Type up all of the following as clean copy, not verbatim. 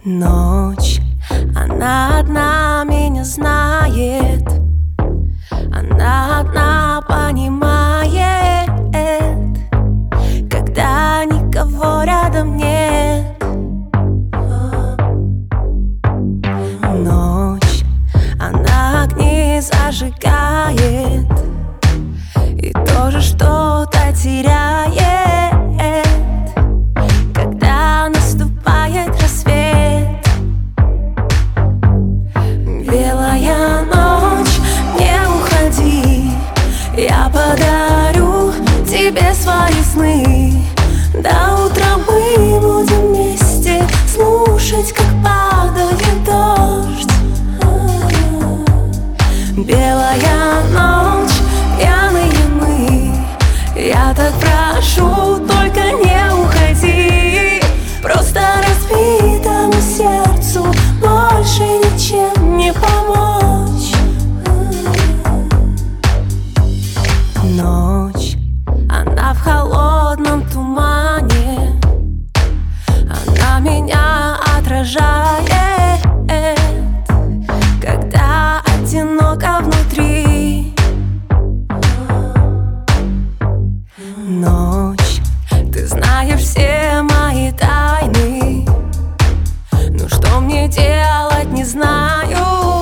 Ночь, она одна меня знает, она одна понимает, когда никого рядом нет. Ночь, она огни зажигает и тоже что-то теряет, когда наступает рассвет. Белая ночь, не уходи, я подарю тебе свои сны. До утра мы будем вместе слушать, как падает дождь. Белая ночь, пьяные мы, я так прошу, только не уходи. Просто разбитому сердцу больше ничем не помочь. Ночь, она в холодном тумане, она меня отражает, когда одиноко внутри. Ночь, ты знаешь все мои тайны, но что мне делать, не знаю.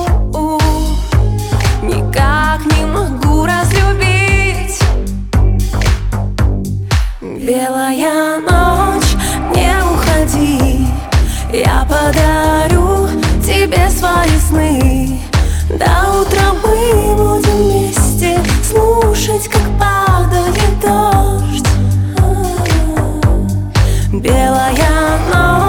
Никак не могу разлюбить. Белая ночь, не уходи, я подарю тебе свои сны. До утра мы будем вместе слушать, как падает дождь. Белая ночь.